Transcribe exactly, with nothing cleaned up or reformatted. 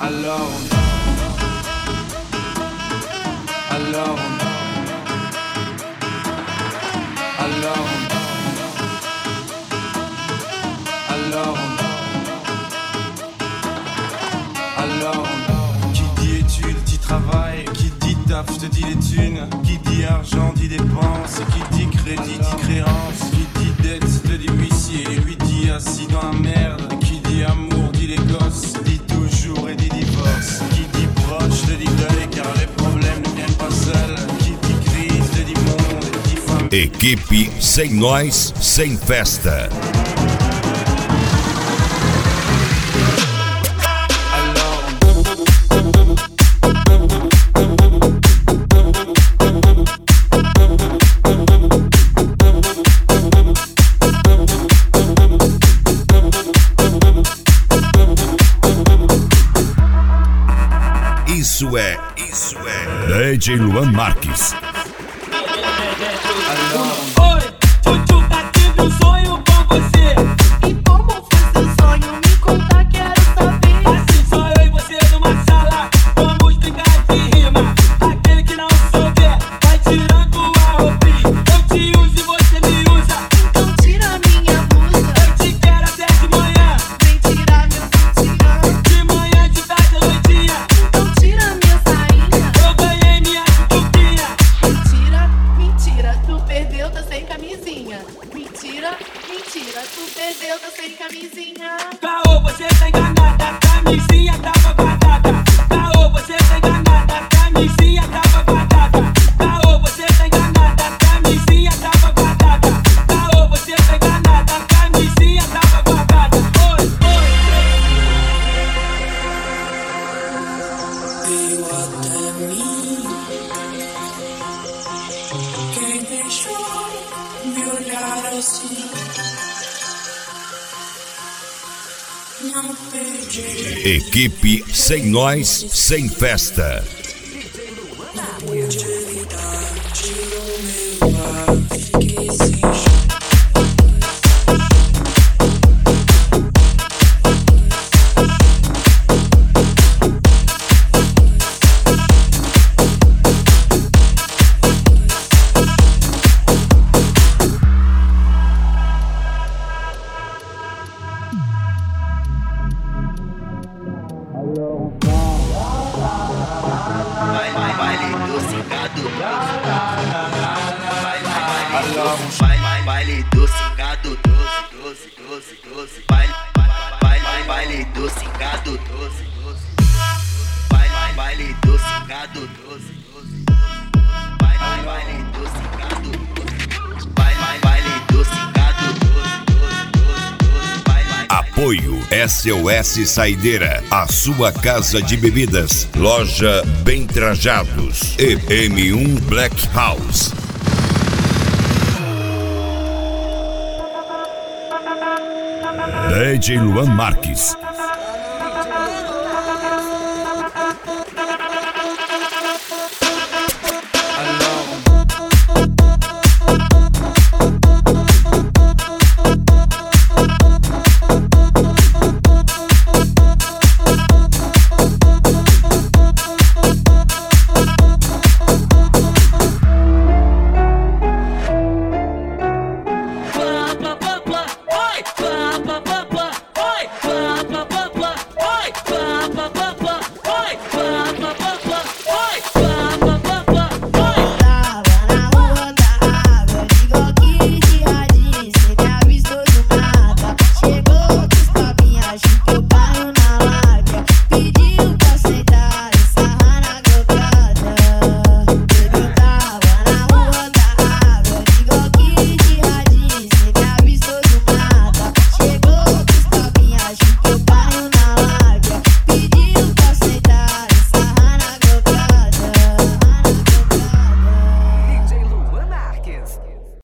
Alors, alors, alors, alors, alors, qui dit études dit travail, qui dit taf te dit les thunes, qui dit argent dit dépenses, qui dit crédit dit créance, qui dit dette te dit huissier, lui dit assis dans la merde, qui dit amour dit les gosses, dit toujours et dit divorce, qui dit proche te dit deuil car les problèmes ne viennent pas seuls, qui dit crise te dit monde, dit famille. Equipe Sem Nós, Sem Festa. Isso é, isso é D J Luan Marques. Oi, Tchutchu, tá tive um sonho com você. E como foi seu sonho? Me conta, quero saber. Assim só eu e você numa sala, vamos brincar de rima. Aquele que não souber, vai tirando a roupinha. Eu te uso e você me usa. Então tira minha blusa. Eu te quero até de manhã. Vem tirar meu sutiã. De manhã, de tarde, à noitinha. Então tira minha sainha. Eu ganhei minha chuquinha. Mentira, mentira, tu perdeu, tá sem camisinha. Mentira, mentira, tu perdeu, tá sem camisinha. Caô, você tá enganada, camisinha tava guardada. Caô, você tá enganada, camisinha tava guardada. Caô, você tá enganada, camisinha tava guardada. Caô, você tá enganada, camisinha tava guardada. Oi, oi. Veio até mim. Quem deixou me olhar assim? Não perdi. Equipe Sem Nós, Sem Festa. Utilidade o meu ar. Fiquei sem chão. Vai, vai, baile do cingado. Vai, vai, baile, vai, vai, baile do cingado. Doze, doze, doze, doze. Vai, vai, vai, vai, baile do cingado. Doze, doze. Vai, vai, baile do cingado. Doze, doze. Vai, vai, baile do cingado. Vai, vai, baile do cingado. Doze, doze, doze, doze. Vai, vai. Apoio S O S Saideira, a sua casa de bebidas, loja Bem Trajados e M um Black House. D J Luan Marques.